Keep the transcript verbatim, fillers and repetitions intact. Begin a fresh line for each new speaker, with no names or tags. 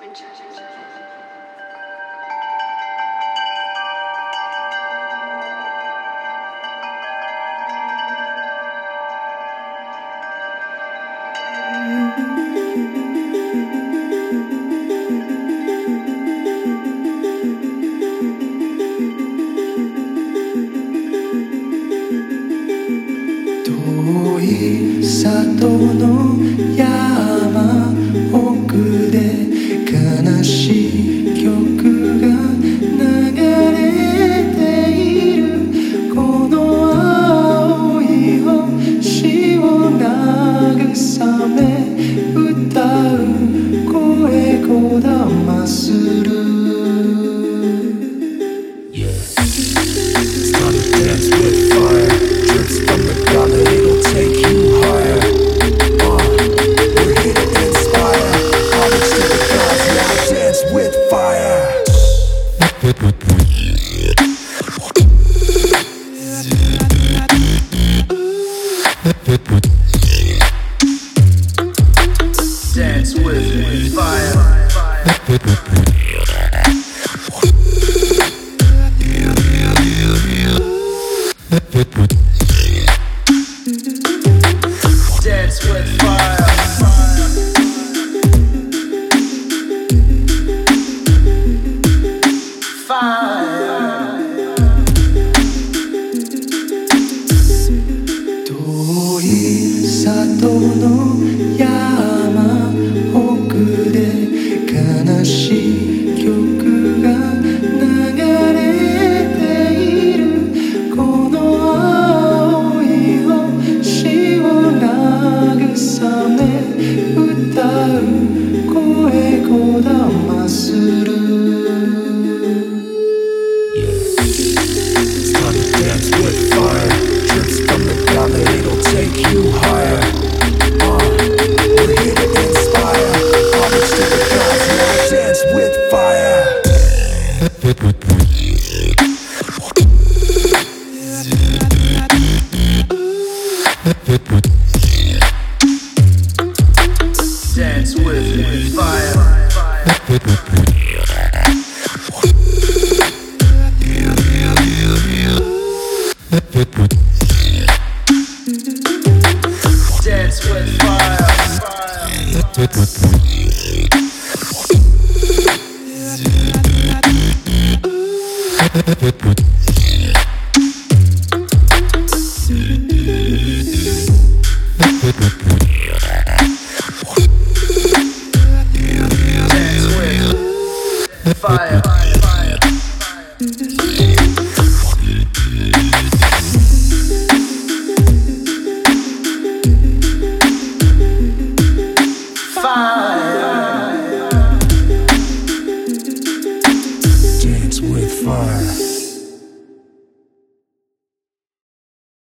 遠い里の山奥で悲しい曲が流れている。この青い星を慰め歌う声こだまする。
Dance with fire. Dance with fire. Fire.
遠い里の山奥で悲しい曲が流れている。この青い星を慰め歌う声こだまする。
Dance with fire. Drips from the valley, it'll take you higher. Uh, we're here to inspire. Homage to the gods, now dance with fire. Dance with fire. Dance with fire. Dance with fire.